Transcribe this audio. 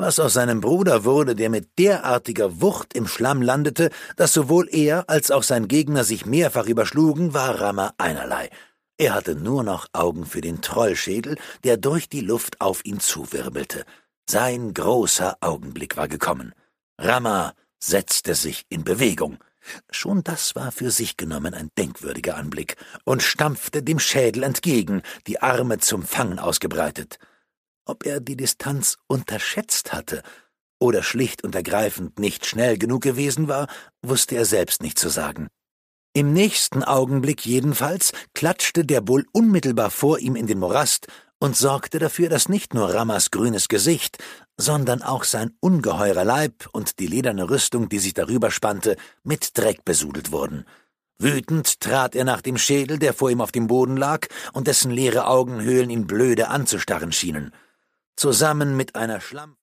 Was aus seinem Bruder wurde, der mit derartiger Wucht im Schlamm landete, dass sowohl er als auch sein Gegner sich mehrfach überschlugen, war Rammer einerlei. Er hatte nur noch Augen für den Trollschädel, der durch die Luft auf ihn zuwirbelte. Sein großer Augenblick war gekommen. Rammer setzte sich in Bewegung. Schon das war für sich genommen ein denkwürdiger Anblick, und stampfte dem Schädel entgegen, die Arme zum Fangen ausgebreitet. Ob er die Distanz unterschätzt hatte oder schlicht und ergreifend nicht schnell genug gewesen war, wusste er selbst nicht zu sagen. Im nächsten Augenblick jedenfalls klatschte der Bull unmittelbar vor ihm in den Morast und sorgte dafür, dass nicht nur Rammers grünes Gesicht, sondern auch sein ungeheurer Leib und die lederne Rüstung, die sich darüber spannte, mit Dreck besudelt wurden. Wütend trat er nach dem Schädel, der vor ihm auf dem Boden lag und dessen leere Augenhöhlen ihn blöde anzustarren schienen. Zusammen mit einer